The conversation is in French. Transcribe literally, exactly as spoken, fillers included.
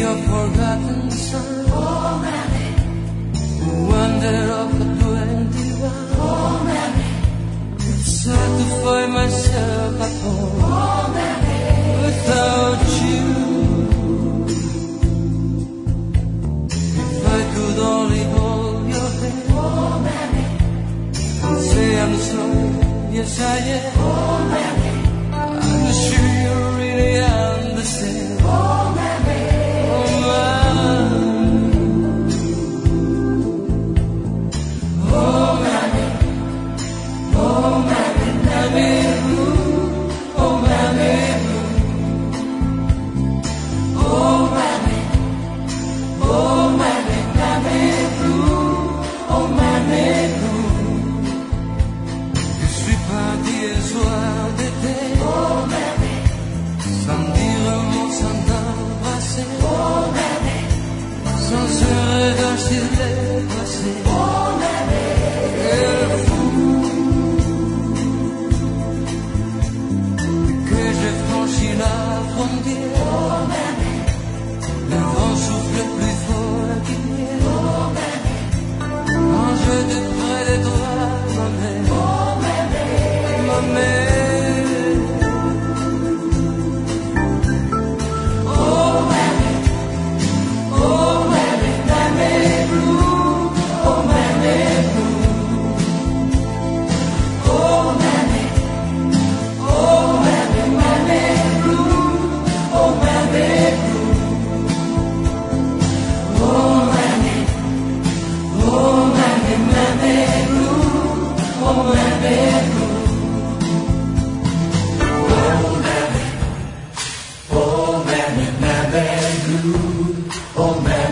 your forgotten son. Oh, mammy. Wonder of a twenty-one. Oh, mammy. It's hard to find myself at home. Oh, mammy. Without you. If I could only hold your hand. Oh, mammy. And say I'm sorry. Yes, I am. Oh, mammy. I'm sure you really understand. Oh, mammy. Oh, mammy. Oh, mammy. Oh, mammy, mammy blue. Oh, mammy blue. Oh, mammy. Oh, mammy, mammy blue. Oh, mammy blue. Je suis parti un soir d'été. Oh, mammy. Sans dire un mot, sans t'embrasser. Oh, mammy. Sans un regard sur les passés. Oh, mammy. Quel fou que j'ai franchi la frontière. Oh, mammy. Le vent souffle plus fort qu'hier. Oh, mammy. Quand je te près de toi, ma mère. Oh, mammy. Ma mère. Oh, mammy. Oh, mammy, mammy blue. Oh, mammy blue. Oh, mammy. Oh, mammy, mammy blue. Oh, mammy blue. Oh, mammy. Oh, mammy, mammy blue. Oh, mammy blue. Oh, mammy, mammy blue. Oh, mammy.